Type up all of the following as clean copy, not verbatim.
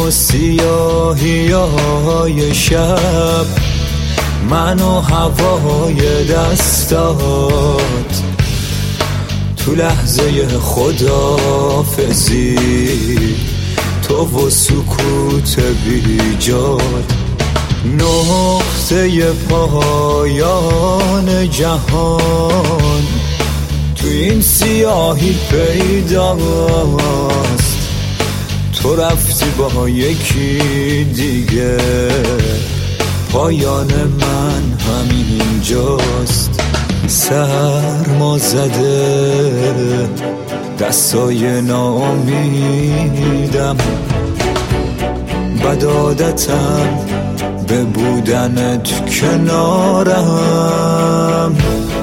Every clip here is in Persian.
سیاهی های شب، من و هوای دستات، تو لحظه خداحافظی تو و سکوت بیجاد، نقطه پایان جهان تو این سیاهی پیداست. تو رفتی با یکی دیگه، پایان من همینجاست. سرما زده دستای ناامیدم، بد عادتم به بودنت کنارم.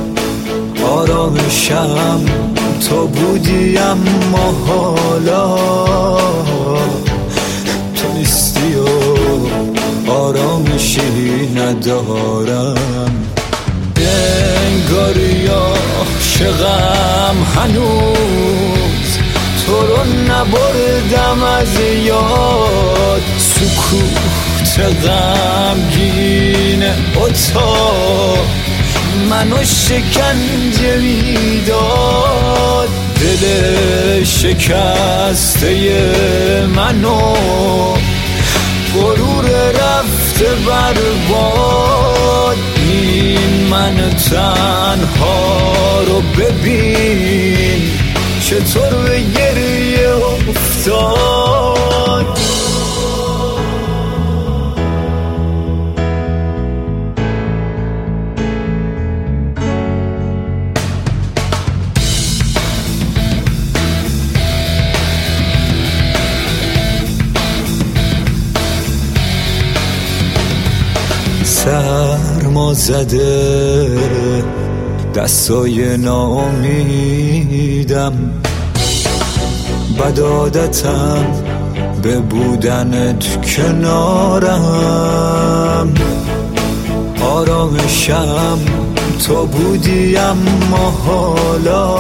آرامشم تو بودی اما حالا تو نیستی و آرامشی ندارم. انگاری عاشقم هنوز، تو رو نبردم از یاد. سکوت غمگین اتاق منو شکنجه میداد. دل شکسته منو غرور رفته برباد. این من تنها رو ببین چطور به گریه افتاد. سرما زده دستای ناامیدم، بد عادتم به بودنت کنارم. آرامشم تو بودی اما حالا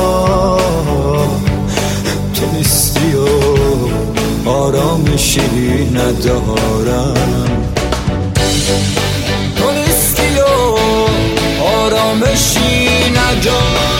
تو نیستی و آرامشی ندارم. تو نیستی و آرامشی ندارم.